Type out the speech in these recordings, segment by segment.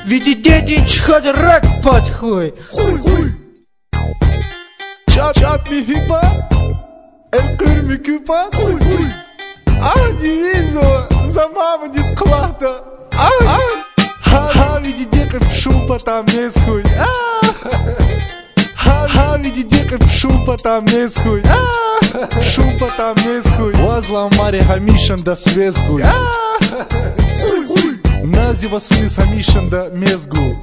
Видите, ничего рак подхуй. Хуй. Чап ми хипа, элькур ми кюпа. Хуй. Дивизо, за маму не склада. Видите, как шумпа там не схуй. Видите, как шумпа там не схуй. Шумпа там не схуй. Возле моря хамишан да свезгуй. Нази васуни хамишан да мезгуй.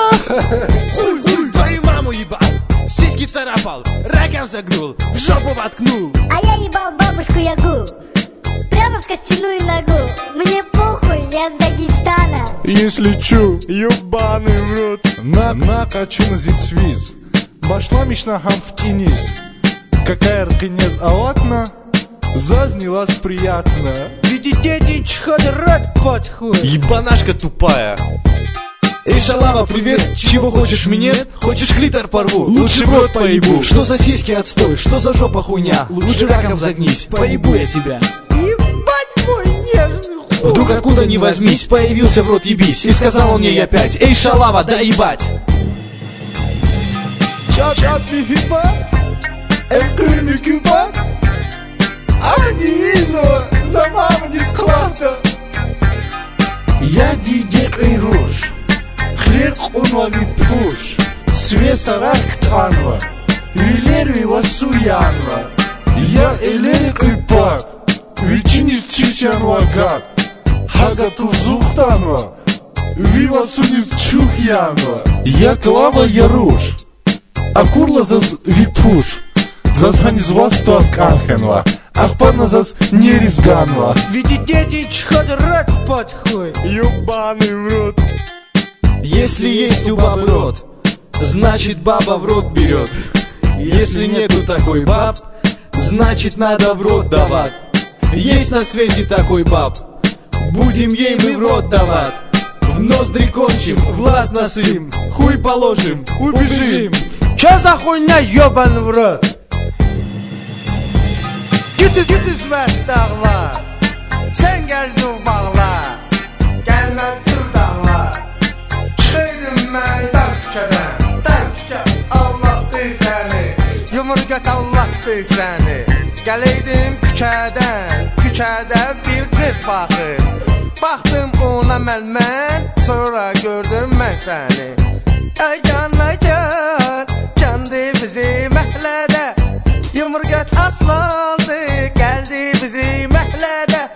Твою маму ебал, сиськи царапал, раком загнул, в жопу воткнул. А я ебал бабушку Ягу прямо в костяную ногу. Мне похуй, я с Дагестана. Если чу, ебаный в рот. На качу на зицвиз. Башла мишна хам в тенис. Какая ркинет алатна, зазнилась приятно. Видите, ничего рак подхуй. Ебанашка тупая. Эй, шалава, привет, чего хочешь минет? Хочешь клитор порву? Лучше в рот поебу. Что за сиськи отстой, что за жопа хуйня? Лучше раком загнись, поебу я тебя. Ебать мой нежный хуй. Вдруг откуда ни возьмись, появился в рот ебись. И сказал он ей опять: эй, шалава, да ебать. Чап ми хипа, элькур ми кюпа. Дивизо, за маму не склада. Я дигек и руш. Хрер қунвави пуш. Свесарак танва. Вилерви васуянва. Я элерик и пак. Вичинис чисян вагат. Хагату зухтанва. Вивасунис чухянва. Я клава яруш. Акурла заз випуш. Зазганис вастуас канхенва. Ахпана заз неризганва. Видите, ничего рак подхуй. Ёбаный в рот. Если есть у бабы рот, значит баба в рот берет. Если нету такой баб, значит надо в рот давать. Есть на свете такой баб, будем ей мы в рот давать. В ноздри кончим, в глаз насым, хуй положим, убежим. Чё за хуйня, ёбан в рот? Gütüz ver dağlar, sen gel dur bağlar. Gelmez dur dağlar. Çıkaydım ben dar küçeden, dar küçe Allah'tı seni. Yumurgat Allah'tı seni. Geleydim küçədə bir kız bakır. Baktım ona mən, sonra gördüm mən seni. Ay can, candı bizi məhlədə. Yumurgat aslandı, geldi bizim məhlədə.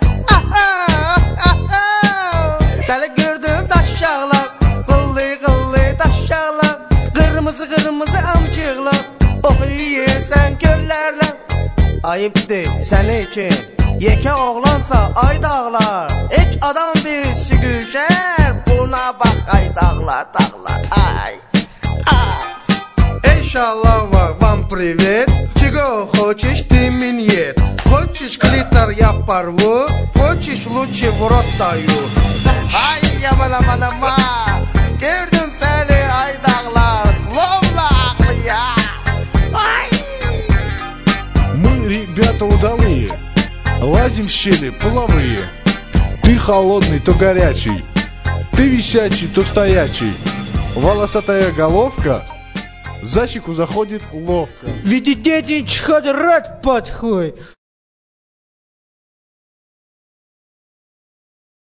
Səni gördüm daşşaqlar, qıllı daşşaqlar. Qırmızı amcıqlar, oxuyursan göllərlə. Ayıbdır səni için, yekə oğlansa ay dağlar. İlk adam birisi güşər, buna bax ay dağlar, ay. Эй, шалава, вам привет. Чего хочешь, ты минет. Хочешь клитор, я порву. Хочешь, лучше в рот даю. Ay yaman. Gördüm seni ay dağlar. Словно ağlıya. Мы ребята удалые. Лазим в щели половые. Ты холодный, то горячий. Ты висячий, то стоячий. Волосатая головка за щеку заходит ловко. Видите, ничего рак подхуй.